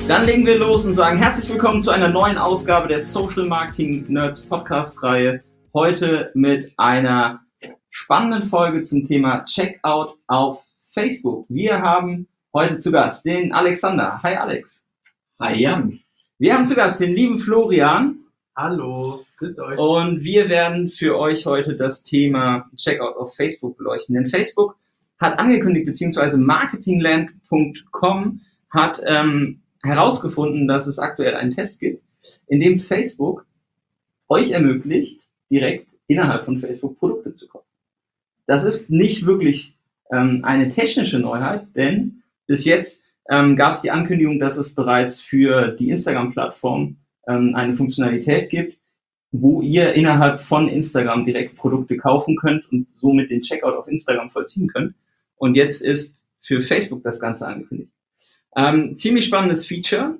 Dann legen wir los und sagen herzlich willkommen zu einer neuen Ausgabe der Social Marketing Nerds Podcast-Reihe. Heute mit einer spannenden Folge zum Thema Checkout auf Facebook. Wir haben heute zu Gast den Alexander. Hi Alex. Hi Jan. Wir haben zu Gast den lieben Florian. Hallo, grüßt euch. Und wir werden für euch heute das Thema Checkout auf Facebook beleuchten. Denn Facebook hat angekündigt, beziehungsweise marketingland.com hat herausgefunden, dass es aktuell einen Test gibt, in dem Facebook euch ermöglicht, direkt innerhalb von Facebook Produkte zu kaufen. Das ist nicht wirklich eine technische Neuheit, denn bis jetzt gab es die Ankündigung, dass es bereits für die Instagram-Plattform eine Funktionalität gibt, wo ihr innerhalb von Instagram direkt Produkte kaufen könnt und somit den Checkout auf Instagram vollziehen könnt. Und jetzt ist für Facebook das Ganze angekündigt. Ziemlich spannendes Feature.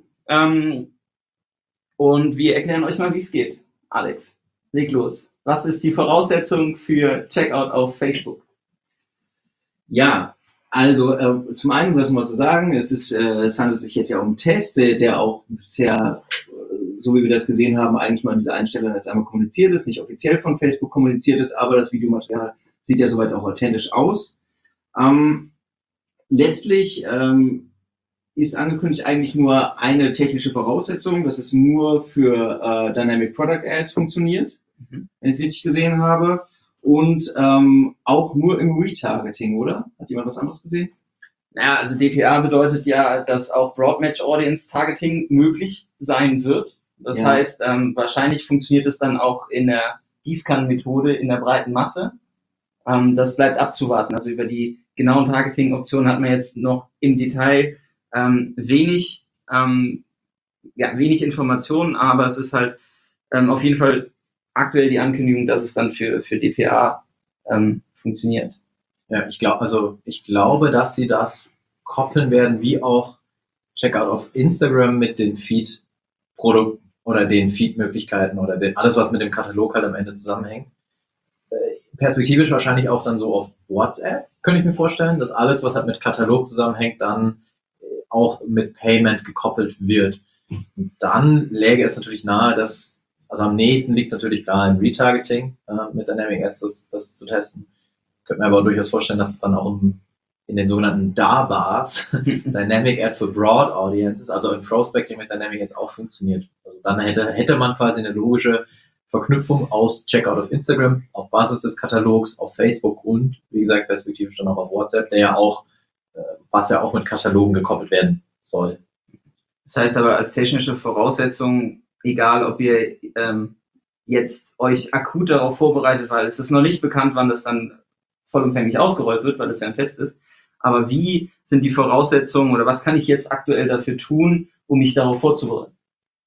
Und wir erklären euch mal, wie es geht. Alex, leg los. Was ist die Voraussetzung für Checkout auf Facebook? Ja, also zum einen was mal zu sagen, es handelt sich jetzt ja um einen Test, der auch bisher, so wie wir das gesehen haben, eigentlich mal an dieser Einstellung jetzt einmal kommuniziert ist, nicht offiziell von Facebook kommuniziert ist, aber das Videomaterial sieht ja soweit auch authentisch aus. Letztlich ist angekündigt eigentlich nur eine technische Voraussetzung, dass es nur für Dynamic Product Ads funktioniert, wenn ich es richtig gesehen habe. Und auch nur im Retargeting, oder? Hat jemand was anderes gesehen? Naja, also DPA bedeutet ja, dass auch Broad Match Audience Targeting möglich sein wird. Das heißt, wahrscheinlich funktioniert es dann auch in der Gießkannenmethode in der breiten Masse. Das bleibt abzuwarten. Also über die genauen Targeting-Optionen hat man jetzt noch im Detail wenig Informationen, aber es ist halt auf jeden Fall aktuell die Ankündigung, dass es dann für DPA funktioniert. Ja, ich glaube, dass sie das koppeln werden, wie auch Checkout auf Instagram mit den Feed-Produkten oder den Feed-Möglichkeiten oder alles, was mit dem Katalog halt am Ende zusammenhängt. Perspektivisch wahrscheinlich auch dann so auf WhatsApp, könnte ich mir vorstellen, dass alles, was halt mit Katalog zusammenhängt, dann auch mit Payment gekoppelt wird. Und dann läge es natürlich nahe, dass, also am nächsten liegt es natürlich gar im Retargeting mit Dynamic Ads, das zu testen. Könnte mir aber durchaus vorstellen, dass es dann auch in den sogenannten DAR-Bars, Dynamic Ad for Broad Audiences, also im Prospecting mit Dynamic Ads auch funktioniert. Also dann hätte man quasi eine logische Verknüpfung aus Checkout auf Instagram, auf Basis des Katalogs, auf Facebook und, wie gesagt, perspektivisch dann auch auf WhatsApp, der ja auch, was ja auch mit Katalogen gekoppelt werden soll. Das heißt aber als technische Voraussetzung, egal ob ihr jetzt euch akut darauf vorbereitet, weil es ist noch nicht bekannt, wann das dann vollumfänglich ausgerollt wird, weil das ja ein Test ist. Aber wie sind die Voraussetzungen oder was kann ich jetzt aktuell dafür tun, um mich darauf vorzubereiten?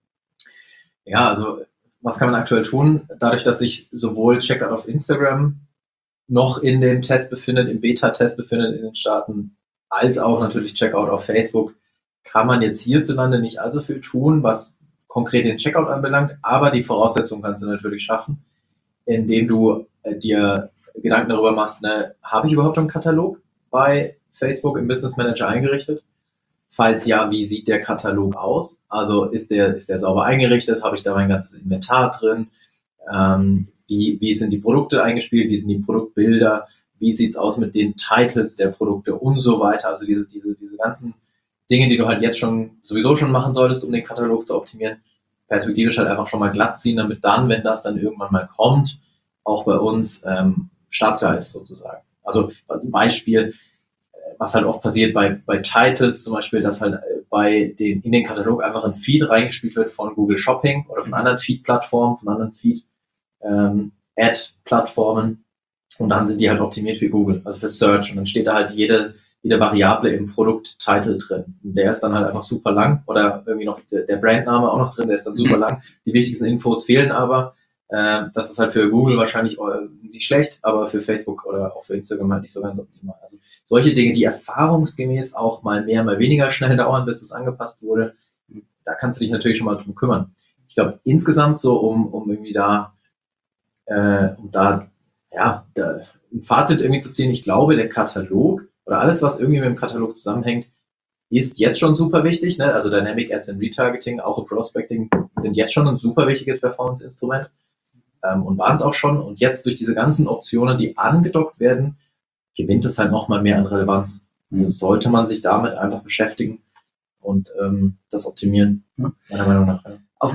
Ja, also was kann man aktuell tun? Dadurch, dass sich sowohl Checkout auf Instagram noch in dem Test befindet, im Beta-Test befindet in den Staaten, als auch natürlich Checkout auf Facebook, kann man jetzt hierzulande nicht allzu viel tun, was konkret den Checkout anbelangt, aber die Voraussetzungen kannst du natürlich schaffen, indem du dir Gedanken darüber machst, habe ich überhaupt einen Katalog bei Facebook im Business Manager eingerichtet? Falls ja, wie sieht der Katalog aus? Also ist der sauber eingerichtet? Habe ich da mein ganzes Inventar drin? Wie sind die Produkte eingespielt? Wie sind die Produktbilder? Wie sieht's aus mit den Titles der Produkte und so weiter? Also diese ganzen Dinge, die du halt jetzt sowieso schon machen solltest, um den Katalog zu optimieren, perspektivisch halt einfach schon mal glatt ziehen, damit dann, wenn das dann irgendwann mal kommt, auch bei uns startklar ist sozusagen. Also als Beispiel, was halt oft passiert bei Titles zum Beispiel, dass halt in den Katalog einfach ein Feed reingespielt wird von Google Shopping oder von anderen Feed-Plattformen, von anderen Feed-Ad-Plattformen und dann sind die halt optimiert für Google, also für Search und dann steht da halt jede Variable im Produkt-Title drin. Und der ist dann halt einfach super lang oder irgendwie noch der Brandname auch noch drin, der ist dann super lang. Die wichtigsten Infos fehlen aber. Das ist halt für Google wahrscheinlich nicht schlecht, aber für Facebook oder auch für Instagram halt nicht so ganz optimal. Also solche Dinge, die erfahrungsgemäß auch mal mehr, mal weniger schnell dauern, bis es angepasst wurde, da kannst du dich natürlich schon mal drum kümmern. Ich glaube, insgesamt so, um irgendwie da ein Fazit irgendwie zu ziehen, ich glaube, der Katalog oder alles, was irgendwie mit dem Katalog zusammenhängt, ist jetzt schon super wichtig, ne? Also Dynamic Ads und Retargeting, auch Prospecting sind jetzt schon ein super wichtiges Performance-Instrument und waren es auch schon. Und jetzt durch diese ganzen Optionen, die angedockt werden, gewinnt es halt nochmal mehr an Relevanz. Also sollte man sich damit einfach beschäftigen und das optimieren, meiner Meinung nach. Ja. Auf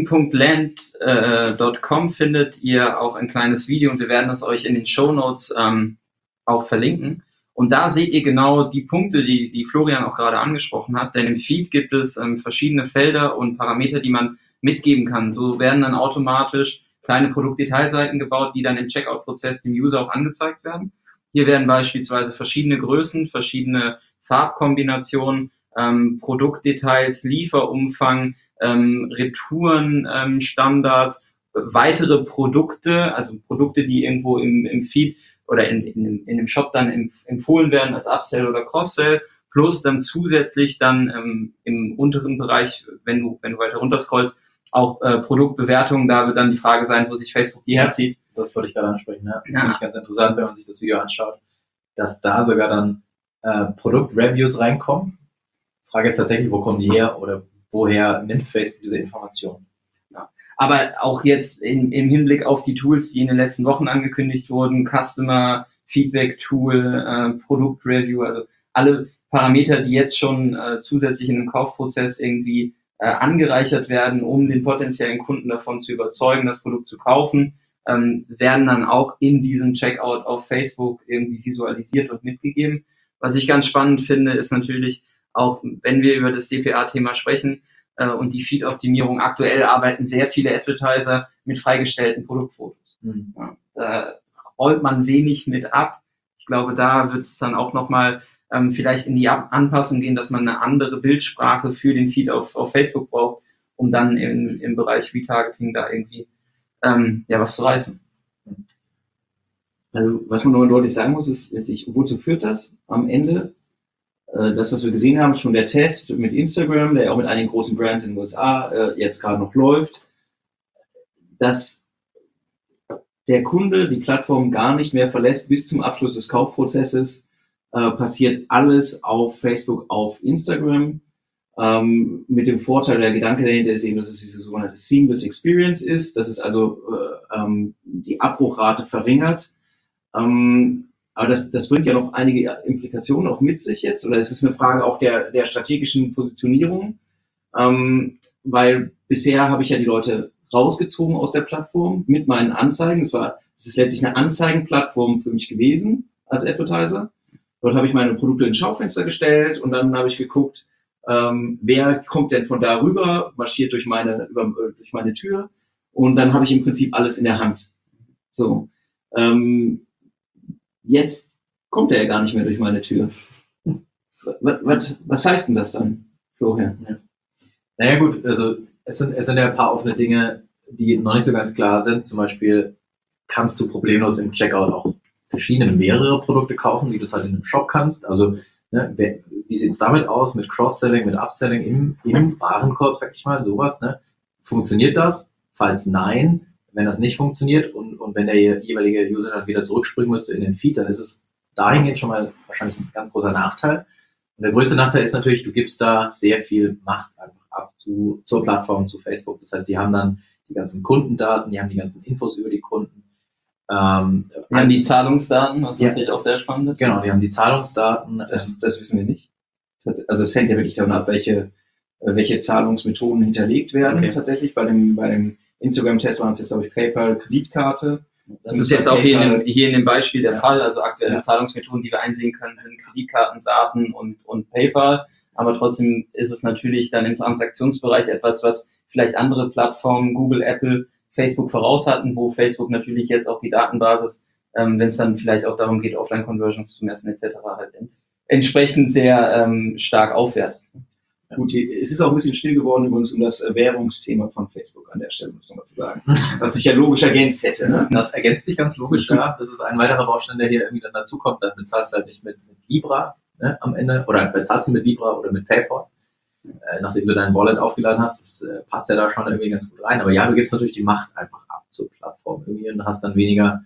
marketing.land.com findet ihr auch ein kleines Video und wir werden das euch in den Shownotes auch verlinken. Und da seht ihr genau die Punkte, die Florian auch gerade angesprochen hat, denn im Feed gibt es verschiedene Felder und Parameter, die man mitgeben kann. So werden dann automatisch kleine Produktdetailseiten gebaut, die dann im Checkout-Prozess dem User auch angezeigt werden. Hier werden beispielsweise verschiedene Größen, verschiedene Farbkombinationen, Produktdetails, Lieferumfang, Retouren, Standards, weitere Produkte, also Produkte, die irgendwo im Feed oder in dem Shop dann empfohlen werden als Upsell oder Cross-Sell, plus dann zusätzlich dann im unteren Bereich, wenn du weiter runter scrollst, auch Produktbewertungen, da wird dann die Frage sein, wo sich Facebook die herzieht. Das wollte ich gerade ansprechen. Ne? Das finde ich ganz interessant, wenn man sich das Video anschaut, dass da sogar dann Produktreviews reinkommen. Frage ist tatsächlich, wo kommen die her oder woher nimmt Facebook diese Informationen? Ja. Aber auch jetzt im Hinblick auf die Tools, die in den letzten Wochen angekündigt wurden, Customer Feedback Tool, Produktreview, also alle Parameter, die jetzt schon zusätzlich in den Kaufprozess irgendwie angereichert werden, um den potenziellen Kunden davon zu überzeugen, das Produkt zu kaufen, werden dann auch in diesem Checkout auf Facebook irgendwie visualisiert und mitgegeben. Was ich ganz spannend finde, ist natürlich auch, wenn wir über das DPA-Thema sprechen und die Feed-Optimierung, aktuell arbeiten sehr viele Advertiser mit freigestellten Produktfotos. Ja, da rollt man wenig mit ab. Ich glaube, da wird es dann auch nochmal vielleicht in die Anpassung gehen, dass man eine andere Bildsprache für den Feed auf Facebook braucht, um dann im Bereich Retargeting da irgendwie was zu reißen. Also was man nochmal deutlich sagen muss, ist letztlich, wozu führt das am Ende? Das, was wir gesehen haben, schon der Test mit Instagram, der ja auch mit einigen großen Brands in den USA jetzt gerade noch läuft, dass der Kunde die Plattform gar nicht mehr verlässt bis zum Abschluss des Kaufprozesses, passiert alles auf Facebook, auf Instagram, mit dem Vorteil, der Gedanke dahinter ist eben, dass es diese sogenannte Seamless Experience ist, dass es also die Abbruchrate verringert. Aber das bringt ja noch einige Implikationen auch mit sich jetzt, oder es ist eine Frage auch der strategischen Positionierung, weil bisher habe ich ja die Leute rausgezogen aus der Plattform mit meinen Anzeigen. Es ist letztlich eine Anzeigenplattform für mich gewesen als Advertiser. Dort habe ich meine Produkte ins Schaufenster gestellt und dann habe ich geguckt, wer kommt denn von da rüber, marschiert durch meine Tür und dann habe ich im Prinzip alles in der Hand. So. Jetzt kommt er ja gar nicht mehr durch meine Tür. Was heißt denn das dann, Florian? Ja. Naja gut, also es sind ja ein paar offene Dinge, die noch nicht so ganz klar sind. Zum Beispiel kannst du problemlos im Checkout auch mehrere Produkte kaufen, wie du es halt in einem Shop kannst. Also wie sieht es damit aus mit Cross-Selling, mit Upselling im Warenkorb, sag ich mal, sowas. Ne? Funktioniert das? Falls nein, wenn das nicht funktioniert und wenn der jeweilige User dann wieder zurückspringen müsste in den Feed, dann ist es dahingehend schon mal wahrscheinlich ein ganz großer Nachteil. Und der größte Nachteil ist natürlich, du gibst da sehr viel Macht einfach ab zur Plattform, zu Facebook. Das heißt, die haben dann die ganzen Kundendaten, die haben die ganzen Infos über die Kunden. Die haben die Zahlungsdaten, was natürlich auch sehr spannend ist. Genau, die haben die Zahlungsdaten. Das wissen wir nicht. Also es hängt ja wirklich davon ab, welche Zahlungsmethoden hinterlegt werden. Tatsächlich bei dem Instagram-Test waren es jetzt, glaube ich, PayPal, Kreditkarte. Das ist jetzt auch hier in dem Beispiel der Fall. Also aktuelle Zahlungsmethoden, die wir einsehen können, sind Kreditkartendaten und PayPal. Aber trotzdem ist es natürlich dann im Transaktionsbereich etwas, was vielleicht andere Plattformen, Google, Apple, Facebook voraus hatten, wo Facebook natürlich jetzt auch die Datenbasis, wenn es dann vielleicht auch darum geht, Offline-Conversions zu messen etc., halt entsprechend sehr stark aufwertet. Gut, es ist auch ein bisschen still geworden übrigens um das Währungsthema von Facebook an der Stelle, muss man mal zu sagen. Was sich ja logisch ergänzt hätte. Ne? Das ergänzt sich ganz logisch, ja. Das ist ein weiterer Baustein, der hier irgendwie dann dazukommt. Dann bezahlst du halt nicht mit Libra am Ende, oder bezahlst du mit Libra oder mit PayPal. Nachdem du dein Wallet aufgeladen hast, das passt ja da schon irgendwie ganz gut rein. Aber ja, du gibst natürlich die Macht einfach ab zur Plattform irgendwie und hast dann weniger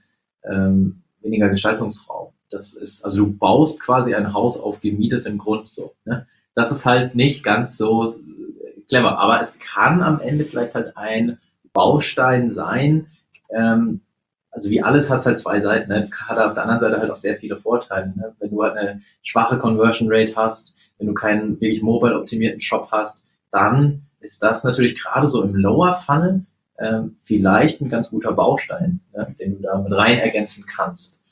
Gestaltungsraum. Das ist, also du baust quasi ein Haus auf gemietetem Grund so. Ne? das ist halt nicht ganz so clever. Aber es kann am Ende vielleicht halt ein Baustein sein. Also wie alles hat es halt zwei Seiten. Ne? Das hat auf der anderen Seite halt auch sehr viele Vorteile. Ne? Wenn du halt eine schwache Conversion Rate hast, wenn du keinen wirklich mobile optimierten Shop hast, dann ist das natürlich gerade so im Lower Funnel vielleicht ein ganz guter Baustein, ne? Den du da mit rein ergänzen kannst.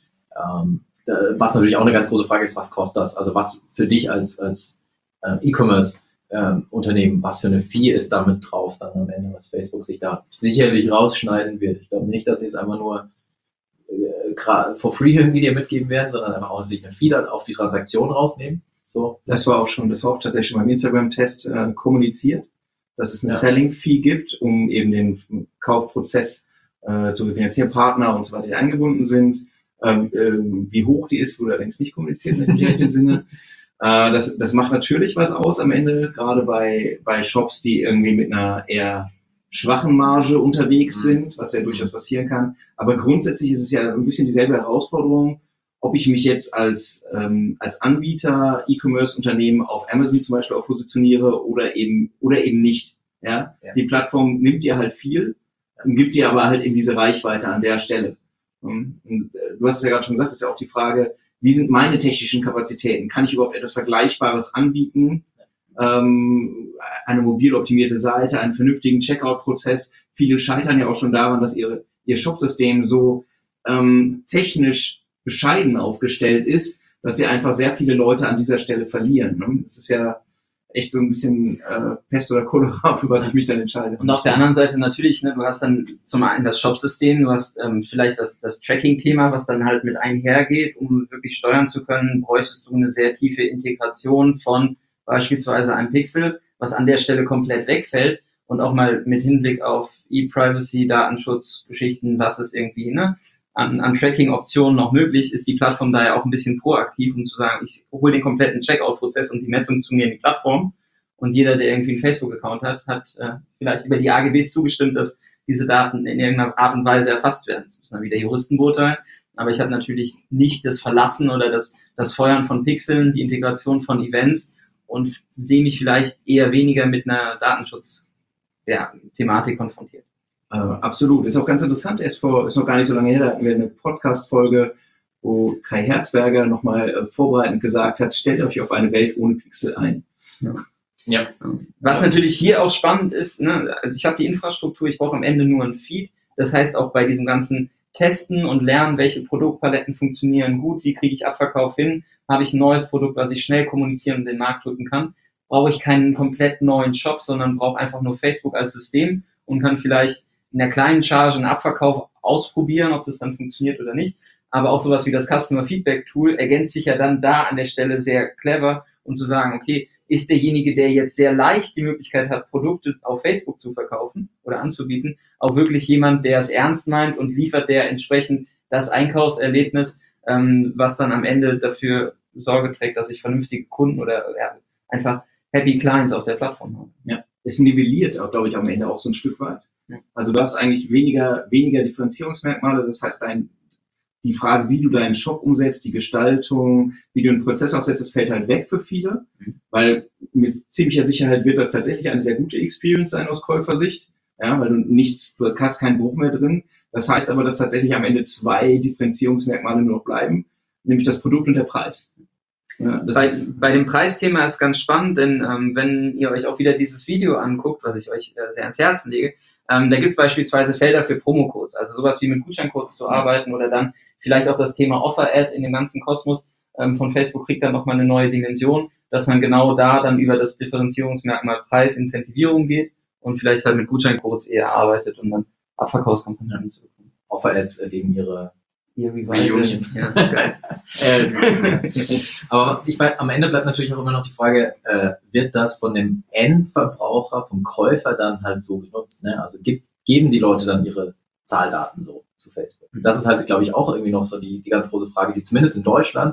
Was natürlich auch eine ganz große Frage ist, was kostet das? Also was für dich als E-Commerce Unternehmen, was für eine Fee ist damit drauf dann am Ende, was Facebook sich da sicherlich rausschneiden wird. Ich glaube nicht, dass sie es einfach nur for free irgendwie dir mitgeben werden, sondern einfach auch sich eine Fee dann auf die Transaktion rausnehmen. So. Das war auch tatsächlich schon beim Instagram-Test kommuniziert, dass es eine Selling-Fee gibt, um eben den Kaufprozess zu refinanzieren, Partner und so weiter, die eingebunden sind. Wie hoch die ist, wurde allerdings nicht kommuniziert in dem richtigen Sinne. Das macht natürlich was aus am Ende, gerade bei Shops, die irgendwie mit einer eher schwachen Marge unterwegs sind, was ja durchaus passieren kann. Aber grundsätzlich ist es ja ein bisschen dieselbe Herausforderung, ob ich mich jetzt als Anbieter, E-Commerce-Unternehmen auf Amazon zum Beispiel auch positioniere oder eben nicht. Ja? Die Plattform nimmt dir halt viel, gibt dir aber halt eben diese Reichweite an der Stelle. Und du hast es ja gerade schon gesagt, das ist ja auch die Frage, wie sind meine technischen Kapazitäten? Kann ich überhaupt etwas Vergleichbares anbieten? Eine mobil optimierte Seite, einen vernünftigen Checkout-Prozess. Viele scheitern ja auch schon daran, dass ihr Shopsystem so technisch bescheiden aufgestellt ist, dass sie einfach sehr viele Leute an dieser Stelle verlieren. Ne? Das ist ja echt so ein bisschen Pest oder Cholera, für was ich mich dann entscheide. Und auf der anderen Seite natürlich, ne, du hast dann zum einen das Shopsystem, du hast vielleicht das Tracking-Thema, was dann halt mit einhergeht, um wirklich steuern zu können, bräuchtest du eine sehr tiefe Integration von beispielsweise einem Pixel, was an der Stelle komplett wegfällt und auch mal mit Hinblick auf E-Privacy, Datenschutz, Geschichten, was ist irgendwie an Tracking-Optionen noch möglich, ist die Plattform da ja auch ein bisschen proaktiv, um zu sagen, ich hole den kompletten Checkout-Prozess und die Messung zu mir in die Plattform. Und jeder, der irgendwie einen Facebook-Account hat vielleicht über die AGBs zugestimmt, dass diese Daten in irgendeiner Art und Weise erfasst werden. Das müssen dann wieder Juristen beurteilen. Aber ich habe natürlich nicht das Verlassen oder das Feuern von Pixeln, die Integration von Events und sehe mich vielleicht eher weniger mit einer Datenschutz-Thematik konfrontiert. Absolut. Ist auch ganz interessant. Ist noch gar nicht so lange her, da hatten wir eine Podcast-Folge, wo Kai Herzberger nochmal vorbereitend gesagt hat, stellt euch auf eine Welt ohne Pixel ein. Ja. Was natürlich hier auch spannend ist, ne, also ich habe die Infrastruktur, ich brauche am Ende nur ein Feed. Das heißt auch bei diesem ganzen Testen und Lernen, welche Produktpaletten funktionieren gut, wie kriege ich Abverkauf hin, habe ich ein neues Produkt, was ich schnell kommunizieren und den Markt drücken kann, brauche ich keinen komplett neuen Shop, sondern brauche einfach nur Facebook als System und kann vielleicht in der kleinen Charge einen Abverkauf ausprobieren, ob das dann funktioniert oder nicht. Aber auch sowas wie das Customer Feedback Tool ergänzt sich ja dann da an der Stelle sehr clever, um zu sagen, okay, ist derjenige, der jetzt sehr leicht die Möglichkeit hat, Produkte auf Facebook zu verkaufen oder anzubieten, auch wirklich jemand, der es ernst meint und liefert der entsprechend das Einkaufserlebnis, was dann am Ende dafür Sorge trägt, dass ich vernünftige Kunden oder einfach Happy Clients auf der Plattform habe. Ja, es nivelliert auch, glaube ich, am Ende auch so ein Stück weit. Ja. Also du hast eigentlich weniger Differenzierungsmerkmale, das heißt, die Frage, wie du deinen Shop umsetzt, die Gestaltung, wie du einen Prozess aufsetzt, das fällt halt weg für viele, weil mit ziemlicher Sicherheit wird das tatsächlich eine sehr gute Experience sein aus Käufersicht, ja, weil du hast keinen Bruch mehr drin. Das heißt aber, dass tatsächlich am Ende 2 Differenzierungsmerkmale nur noch bleiben, nämlich das Produkt und der Preis. Ja, bei dem Preisthema ist ganz spannend, denn wenn ihr euch auch wieder dieses Video anguckt, was ich euch sehr ans Herzen lege, da gibt es beispielsweise Felder für Promocodes, also sowas wie mit Gutscheincodes zu arbeiten oder dann vielleicht auch das Thema Offer-Ad in dem ganzen Kosmos von Facebook kriegt dann nochmal eine neue Dimension, dass man genau da dann über das Differenzierungsmerkmal Preis-Incentivierung geht und vielleicht halt mit Gutscheincodes eher arbeitet, um dann Abverkaufskampagnen zu bekommen. Offer-Ads erleben ihre Reunion. Ja, geil. Aber am Ende bleibt natürlich auch immer noch die Frage, wird das von dem Endverbraucher, vom Käufer dann halt so genutzt? Ne? Also geben die Leute dann ihre Zahldaten so zu Facebook? Das ist halt, glaube ich, auch irgendwie noch so die ganz große Frage, die zumindest in Deutschland,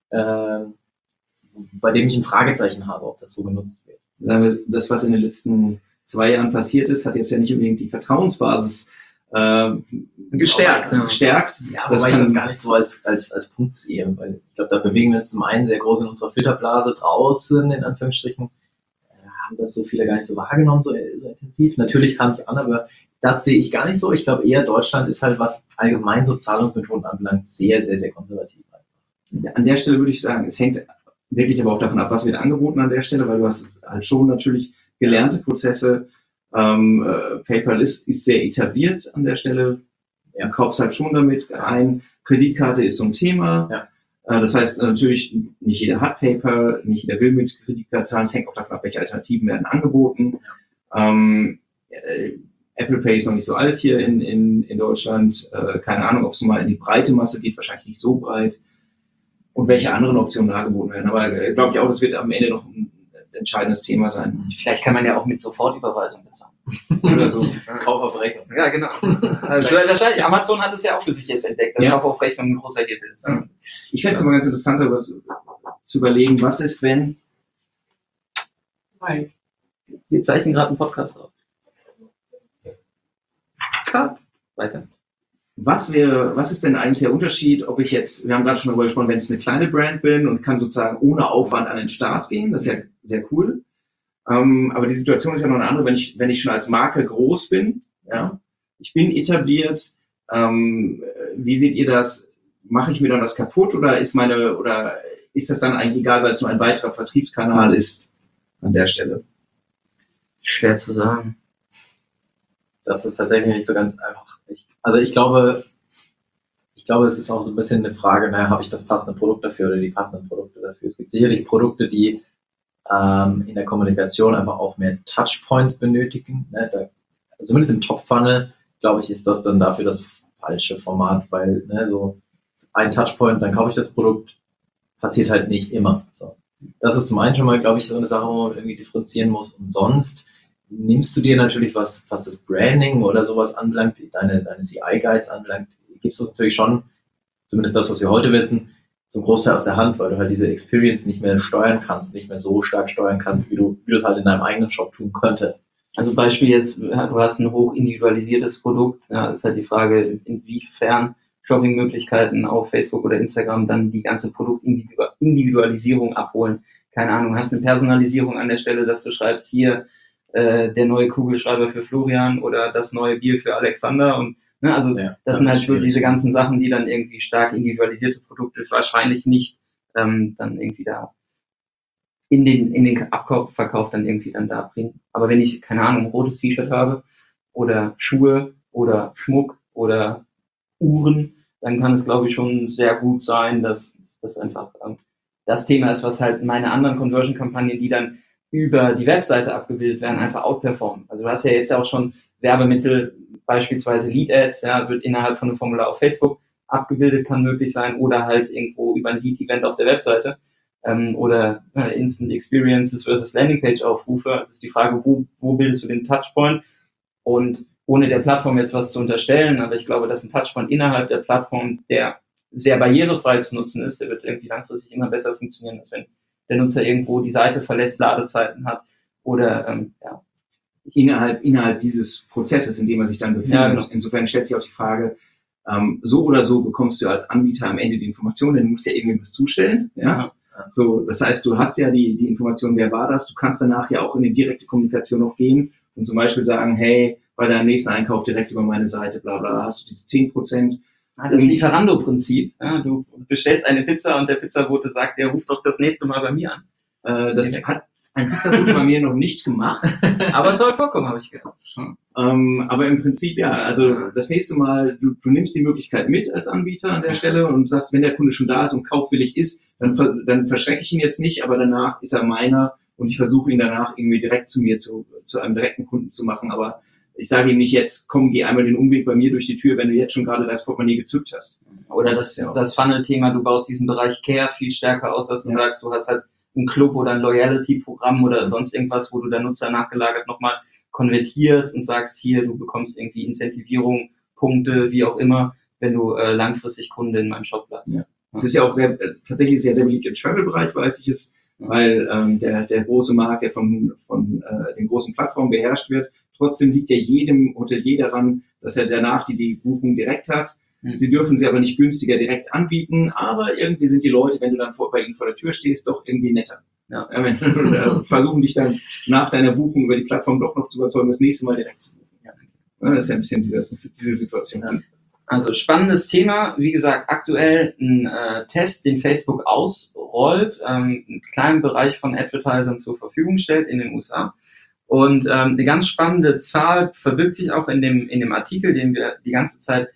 bei dem ich ein Fragezeichen habe, ob das so genutzt wird. Das, was in den letzten 2 Jahren passiert ist, hat jetzt ja nicht unbedingt die Vertrauensbasis Gestärkt. Gestärkt. Ja, Das wobei ich kann- das gar nicht so als Punkt sehe, weil ich glaube, da bewegen wir uns zum einen sehr groß in unserer Filterblase draußen, in Anführungsstrichen, haben das so viele gar nicht so wahrgenommen, so intensiv. Natürlich kam es an, aber das sehe ich gar nicht so. Ich glaube eher, Deutschland ist halt, was allgemein so Zahlungsmethoden anbelangt, sehr, sehr, sehr konservativ. An der Stelle würde ich sagen, es hängt wirklich aber auch davon ab, was wird angeboten an der Stelle, weil du hast halt schon natürlich gelernte Prozesse. PayPal ist sehr etabliert an der Stelle. Du kaufst halt schon damit ein. Kreditkarte ist so ein Thema. Ja. Das heißt natürlich, nicht jeder hat PayPal, nicht jeder will mit Kreditkarte zahlen. Es hängt auch davon ab, welche Alternativen werden angeboten. Apple Pay ist noch nicht so alt hier in Deutschland. Keine Ahnung, ob es mal in die breite Masse geht, wahrscheinlich nicht so breit. Und welche anderen Optionen angeboten werden. Aber glaube ich auch, das wird am Ende noch ein entscheidendes Thema sein. Vielleicht kann man ja auch mit Sofortüberweisung bezahlen. Oder so. Kauf auf Rechnung. Ja, genau. Also wahrscheinlich, Amazon hat es ja auch für sich jetzt entdeckt, dass Ja. Kauf auf Rechnung ein großer Hebel ist. Ja. Ich fände es aber ganz interessant, darüber zu überlegen, was ist, wenn... Wir zeichnen gerade einen Podcast auf. Cut. Weiter. Was ist denn eigentlich der Unterschied, ob ich jetzt, wir haben gerade schon darüber gesprochen, wenn ich eine kleine Brand bin und kann sozusagen ohne Aufwand an den Start gehen, das ist ja sehr cool. Aber die Situation ist ja noch eine andere, wenn ich schon als Marke groß bin, ja, ich bin etabliert, wie seht ihr das? Mache ich mir dann was kaputt oder ist das dann eigentlich egal, weil es nur ein weiterer Vertriebskanal ist an der Stelle? Schwer zu sagen. Das ist tatsächlich nicht so ganz einfach. Ich glaube, es ist auch so ein bisschen eine Frage, habe ich das passende Produkt dafür oder die passenden Produkte dafür? Es gibt sicherlich Produkte, die in der Kommunikation einfach auch mehr Touchpoints benötigen. Zumindest im Top-Funnel, glaube ich, ist das dann dafür das falsche Format, weil so ein Touchpoint, dann kaufe ich das Produkt, passiert halt nicht immer. So. Das ist zum einen schon mal, glaube ich, so eine Sache, wo man irgendwie differenzieren muss. Und sonst nimmst du dir natürlich was das Branding oder sowas anbelangt, deine CI-Guides anbelangt, gibst du es natürlich schon, zumindest das, was wir heute wissen, so ein Großteil aus der Hand, weil du halt diese Experience nicht mehr steuern kannst, nicht mehr so stark steuern kannst, wie du es halt in deinem eigenen Shop tun könntest. Also Beispiel jetzt, du hast ein hoch individualisiertes Produkt, ja, ist halt die Frage, inwiefern Shoppingmöglichkeiten auf Facebook oder Instagram dann die ganze Produktindividualisierung abholen. Keine Ahnung, hast eine Personalisierung an der Stelle, dass du schreibst, hier der neue Kugelschreiber für Florian oder das neue Bier für Alexander und also das sind halt so diese ganzen Sachen, die dann irgendwie stark individualisierte Produkte wahrscheinlich nicht dann irgendwie da in den Abverkauf dann irgendwie dann da bringen. Aber wenn ich, keine Ahnung, ein rotes T-Shirt habe oder Schuhe oder Schmuck oder Uhren, dann kann es, glaube ich, schon sehr gut sein, dass das einfach das Thema ist, was halt meine anderen Conversion-Kampagnen, die dann über die Webseite abgebildet werden, einfach outperformen. Also du hast ja jetzt auch schon Werbemittel, beispielsweise Lead-Ads, ja, wird innerhalb von einem Formular auf Facebook abgebildet, kann möglich sein, oder halt irgendwo über ein Lead-Event auf der Webseite oder Instant Experiences versus Landingpage-Aufrufe. Also ist die Frage, wo bildest du den Touchpoint? Und ohne der Plattform jetzt was zu unterstellen, aber ich glaube, dass ein Touchpoint innerhalb der Plattform, der sehr barrierefrei zu nutzen ist, der wird irgendwie langfristig immer besser funktionieren, als wenn der Nutzer irgendwo die Seite verlässt, Ladezeiten hat oder innerhalb dieses Prozesses, in dem er sich dann befindet. Ja, genau. Insofern stellt sich auch die Frage, so oder so bekommst du als Anbieter am Ende die Informationen, denn du musst ja irgendwas zustellen. Ja? So, das heißt, du hast ja die Information, wer war das, du kannst danach ja auch in die direkte Kommunikation noch gehen und zum Beispiel sagen, hey, bei deinem nächsten Einkauf direkt über meine Seite, bla bla, hast du diese 10%. Das Lieferando-Prinzip. Ja, du bestellst eine Pizza und der Pizzabote sagt, der ruft doch das nächste Mal bei mir an. Das hat ein Pizzabote bei mir noch nicht gemacht. Aber es soll vorkommen, habe ich gehört. Aber im Prinzip, ja, also das nächste Mal, du nimmst die Möglichkeit mit als Anbieter an der Stelle und sagst, wenn der Kunde schon da ist und kaufwillig ist, dann verschrecke ich ihn jetzt nicht, aber danach ist er meiner und ich versuche ihn danach irgendwie direkt zu mir, zu einem direkten Kunden zu machen. Aber ich sage ihm nicht jetzt, komm, geh einmal den Umweg bei mir durch die Tür, wenn du jetzt schon gerade das Portemonnaie gezückt hast. Oder das Funnel-Thema, du baust diesen Bereich Care viel stärker aus, dass du sagst, du hast halt einen Club oder ein Loyalty-Programm oder sonst irgendwas, wo du der Nutzer nachgelagert nochmal konvertierst und sagst, hier, du bekommst irgendwie Incentivierung, Punkte, wie auch immer, wenn du langfristig Kunde in meinem Shop bleibst. Ja. Das ist ja auch tatsächlich sehr beliebt im Travel-Bereich, weiß ich es, weil der große Markt, der von den großen Plattformen beherrscht wird, Trotzdem liegt ja jedem Hotelier daran, dass er danach die Buchung direkt hat. Sie dürfen sie aber nicht günstiger direkt anbieten, aber irgendwie sind die Leute, wenn du dann bei ihnen vor der Tür stehst, doch irgendwie netter. Ja. Versuchen dich dann nach deiner Buchung über die Plattform doch noch zu überzeugen, das nächste Mal direkt zu buchen. Ja. Das ist ja ein bisschen diese Situation. Ja. Also spannendes Thema. Wie gesagt, aktuell ein Test, den Facebook ausrollt, einen kleinen Bereich von Advertisern zur Verfügung stellt in den USA. Und eine ganz spannende Zahl verbirgt sich auch in dem Artikel, den wir die ganze Zeit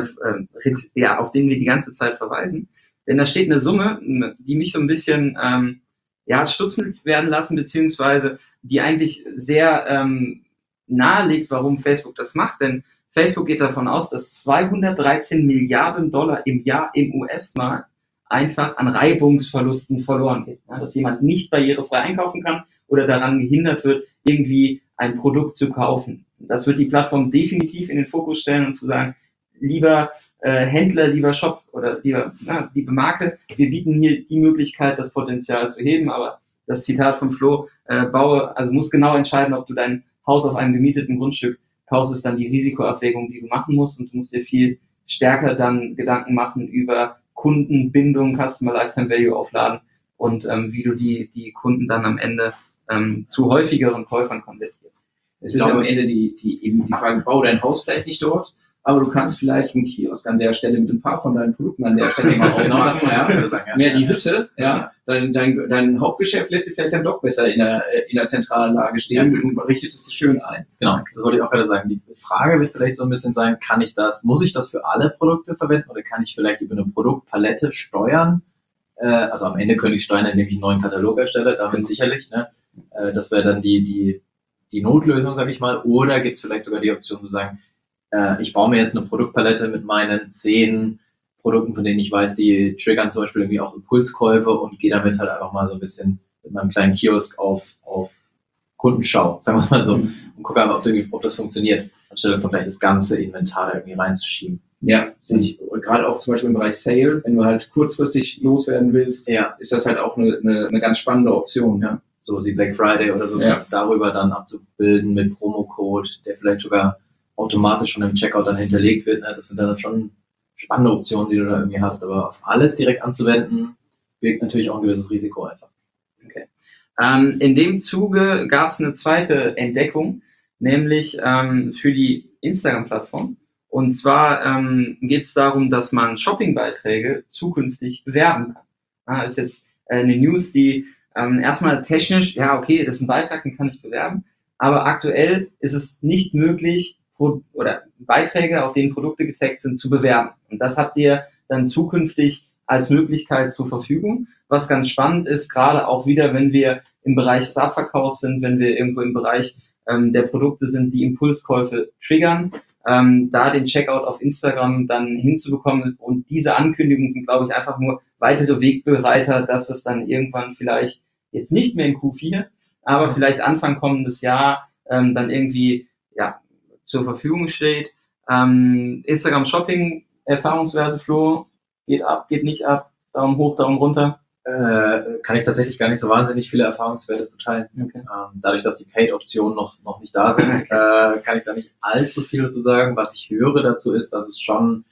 auf den wir die ganze Zeit verweisen. Denn da steht eine Summe, die mich so ein bisschen hat stutzig werden lassen, beziehungsweise die eigentlich sehr nahelegt, warum Facebook das macht. Denn Facebook geht davon aus, dass 213 Milliarden Dollar im Jahr im US-Markt einfach an Reibungsverlusten verloren geht. Ja, dass jemand nicht barrierefrei einkaufen kann oder daran gehindert wird, irgendwie ein Produkt zu kaufen. Das wird die Plattform definitiv in den Fokus stellen und zu sagen, lieber Händler, lieber Shop oder liebe Marke, wir bieten hier die Möglichkeit, das Potenzial zu heben, aber das Zitat von Flo, muss genau entscheiden, ob du dein Haus auf einem gemieteten Grundstück kaufst, ist dann die Risikoabwägung, die du machen musst, und du musst dir viel stärker dann Gedanken machen über Kundenbindung, Customer Lifetime Value aufladen und wie du die Kunden dann am Ende zu häufigeren Käufern konvertierst. Es ist am Ende die Frage, bau dein Haus vielleicht nicht dort, aber du kannst vielleicht einen Kiosk an der Stelle mit ein paar von deinen Produkten an der Stelle mal aufmachen. Mehr die Hütte, ja. Dein Hauptgeschäft lässt sich vielleicht dann doch besser in der zentralen Lage stehen und richtet es schön ein. Genau, das wollte ich auch gerade sagen. Die Frage wird vielleicht so ein bisschen sein, muss ich das für alle Produkte verwenden oder kann ich vielleicht über eine Produktpalette steuern? Also am Ende könnte ich steuern, indem ich einen neuen Katalog erstelle, damit sicherlich, ne? Das wäre dann die Notlösung, sage ich mal. Oder gibt es vielleicht sogar die Option zu sagen, ich baue mir jetzt eine Produktpalette mit meinen 10 Produkten, von denen ich weiß, die triggern zum Beispiel irgendwie auch Impulskäufe, und gehe damit halt einfach mal so ein bisschen mit meinem kleinen Kiosk auf Kundenschau, sagen wir mal so, und gucke einfach, ob das funktioniert, anstelle von gleich das ganze Inventar da irgendwie reinzuschieben. Ja, sehe ich. Und gerade auch zum Beispiel im Bereich Sale, wenn du halt kurzfristig loswerden willst, ist das halt auch eine ganz spannende Option, ja. So wie Black Friday oder so, darüber dann abzubilden mit Promocode, der vielleicht sogar automatisch schon im Checkout dann hinterlegt wird. Ne? Das sind dann schon spannende Optionen, die du da irgendwie hast. Aber auf alles direkt anzuwenden, birgt natürlich auch ein gewisses Risiko einfach. Okay. In dem Zuge gab es eine zweite Entdeckung, nämlich für die Instagram-Plattform. Und zwar geht es darum, dass man Shoppingbeiträge zukünftig bewerben kann. Ist jetzt eine News, die erstmal technisch, das ist ein Beitrag, den kann ich bewerben. Aber aktuell ist es nicht möglich, Beiträge, auf denen Produkte getaggt sind, zu bewerben. Und das habt ihr dann zukünftig als Möglichkeit zur Verfügung. Was ganz spannend ist, gerade auch wieder, wenn wir im Bereich des Abverkaufs sind, wenn wir irgendwo im Bereich der Produkte sind, die Impulskäufe triggern, da den Checkout auf Instagram dann hinzubekommen. Und diese Ankündigungen sind, glaube ich, einfach nur weitere Wegbereiter, dass es dann irgendwann vielleicht jetzt nicht mehr in Q4, aber vielleicht Anfang kommendes Jahr dann irgendwie zur Verfügung steht. Instagram Shopping, Erfahrungswerte, Flo, geht ab, geht nicht ab, Daumen hoch, Daumen runter. Kann ich tatsächlich gar nicht so wahnsinnig viele Erfahrungswerte zu teilen. Okay. Dadurch, dass die Paid-Optionen noch nicht da sind, kann ich da nicht allzu viel dazu sagen. Was ich höre dazu ist, dass es schon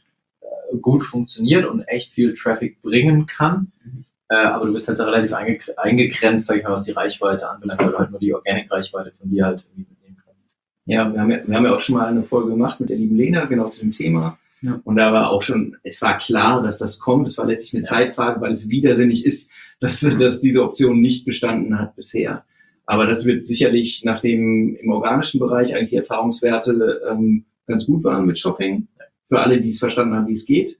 gut funktioniert und echt viel Traffic bringen kann. Aber du bist halt relativ eingegrenzt, sag ich mal, was die Reichweite anbelangt, weil du halt nur die Organic-Reichweite von dir halt irgendwie mitnehmen kannst. Ja, wir haben ja auch schon mal eine Folge gemacht mit der lieben Lena, genau zu dem Thema. Ja. Und da war auch schon, es war klar, dass das kommt. Es war letztlich eine Zeitfrage, weil es widersinnig ist, dass diese Option nicht bestanden hat bisher. Aber das wird sicherlich, nachdem im organischen Bereich eigentlich die Erfahrungswerte ganz gut waren mit Shopping, für alle, die es verstanden haben, wie es geht,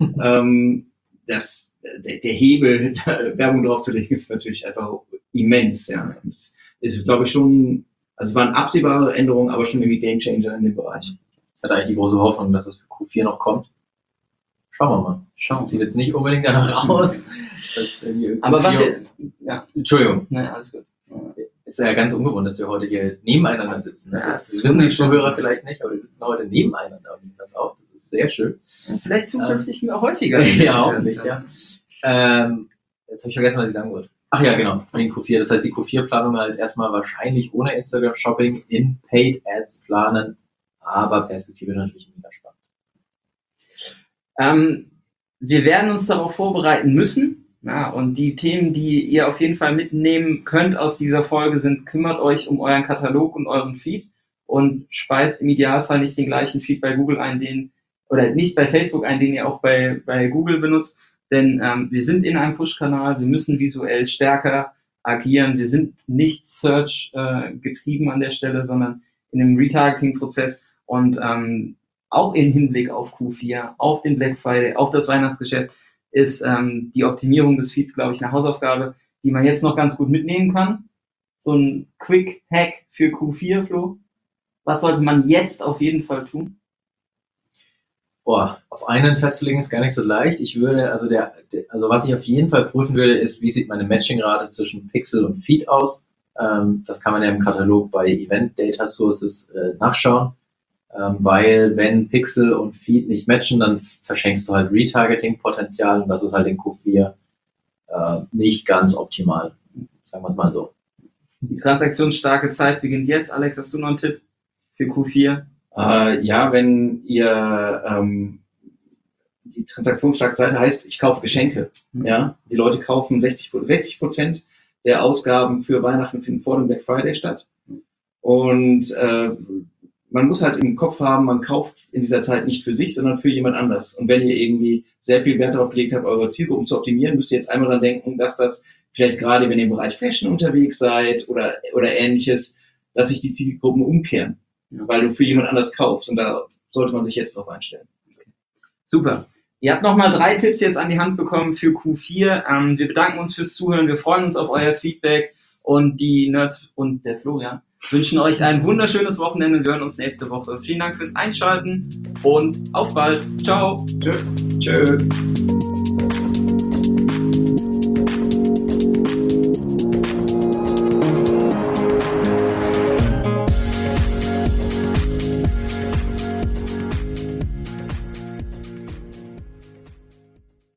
der Hebel, Werbung draufzulegen, ist natürlich einfach immens. Ja. Und es ist, glaube ich, schon, also es waren absehbare Änderungen, aber schon irgendwie Gamechanger in dem Bereich. Ich hatte eigentlich die große Hoffnung, dass es für Q4 noch kommt. Schauen wir mal. Sieht jetzt nicht unbedingt danach aus. Aber was Entschuldigung. Nein, alles gut. Ist ja ganz ungewohnt, dass wir heute hier nebeneinander sitzen. Ne? Das das wissen die Zuhörer vielleicht nicht, aber wir sitzen heute nebeneinander und nehmen das auf. Das ist sehr schön. Vielleicht zukünftig mehr häufiger. Ja, hoffentlich, ja. Jetzt habe ich vergessen, was ich sagen wollte. Ach ja, genau, in Q4. Das heißt, die Q4-Planung halt erstmal wahrscheinlich ohne Instagram-Shopping in Paid Ads planen, aber perspektivisch natürlich mega spannend. Wir werden uns darauf vorbereiten müssen. Ja, und die Themen, die ihr auf jeden Fall mitnehmen könnt aus dieser Folge sind, kümmert euch um euren Katalog und euren Feed und speist im Idealfall nicht den gleichen Feed bei Google ein, oder nicht bei Facebook ein, den ihr auch bei Google benutzt. Denn wir sind in einem Push-Kanal, wir müssen visuell stärker agieren. Wir sind nicht Search getrieben an der Stelle, sondern in einem Retargeting-Prozess und auch im Hinblick auf Q4, auf den Black Friday, auf das Weihnachtsgeschäft ist die Optimierung des Feeds, glaube ich, eine Hausaufgabe, die man jetzt noch ganz gut mitnehmen kann. So ein Quick-Hack für Q4, Flo. Was sollte man jetzt auf jeden Fall tun? Boah, auf einen festzulegen ist gar nicht so leicht. Ich würde, also was ich auf jeden Fall prüfen würde, ist, wie sieht meine Matching-Rate zwischen Pixel und Feed aus? Das kann man ja im Katalog bei Event Data Sources nachschauen, weil wenn Pixel und Feed nicht matchen, dann verschenkst du halt Retargeting-Potenzial und das ist halt in Q4 nicht ganz optimal. Sagen wir es mal so. Die transaktionsstarke Zeit beginnt jetzt. Alex, hast du noch einen Tipp für Q4? Ja, wenn ihr die transaktionsstarke Seite heißt, ich kaufe Geschenke. Ja, die Leute kaufen 60% der Ausgaben für Weihnachten finden vor dem Black Friday statt. Und man muss halt im Kopf haben, man kauft in dieser Zeit nicht für sich, sondern für jemand anders. Und wenn ihr irgendwie sehr viel Wert darauf gelegt habt, eure Zielgruppen zu optimieren, müsst ihr jetzt einmal dran denken, dass das vielleicht gerade, wenn ihr im Bereich Fashion unterwegs seid oder ähnliches, dass sich die Zielgruppen umkehren. Weil du für jemand anders kaufst und da sollte man sich jetzt drauf einstellen. Okay. Super. Ihr habt nochmal 3 Tipps jetzt an die Hand bekommen für Q4. Wir bedanken uns fürs Zuhören, wir freuen uns auf euer Feedback und die Nerds und der Florian wünschen euch ein wunderschönes Wochenende. Wir hören uns nächste Woche. Vielen Dank fürs Einschalten und auf bald. Ciao. Tschö.